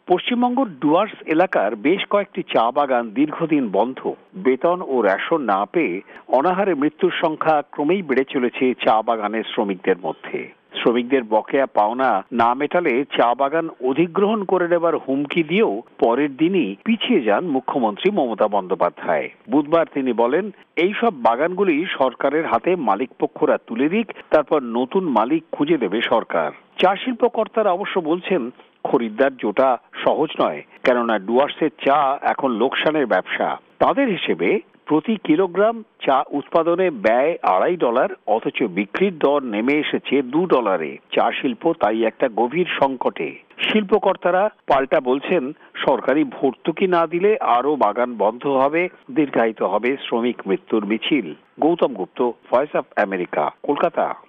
পশ্চিমবঙ্গ ডুয়ার্স এলাকার বেশ কয়েকটি চা বাগান দীর্ঘদিন বন্ধ। বেতন ও রেশন না পেয়ে অনাহারে মৃত্যুর সংখ্যা ক্রমেই বেড়ে চলেছে চা বাগানের শ্রমিকদের মধ্যে। শ্রমিকদের বকেয়া পাওনা না মেটালে চা বাগান অধিগ্রহণ করে নেবার হুমকি দিয়েও পরের দিনই পিছিয়ে যান মুখ্যমন্ত্রী মমতা বন্দ্যোপাধ্যায়। বুধবার তিনি বলেন, এইসব বাগানগুলি সরকারের হাতে মালিকপক্ষরা তুলে দিক, তারপর নতুন মালিক খুঁজে দেবে সরকার। চা শিল্প কর্তারা অবশ্য বলছেন, খরিদ্দার জোটা সহজ নয়, কেননা ডুয়ার্সের চা এখন লোকসানের ব্যবসা। তাদের হিসেবে প্রতি কিলোগ্রাম চা উৎপাদনে ব্যয় $2.5, অথচ বিক্রির দর নেমে এসেছে $2। চা শিল্প তাই একটা গভীর সংকটে। শিল্পকর্তারা পাল্টা বলছেন, সরকারি ভর্তুকি না দিলে আরো বাগান বন্ধ হবে, দীর্ঘায়িত হবে শ্রমিক মৃত্যুর মিছিল। Goutam Gupta, voice of America, Kolkata.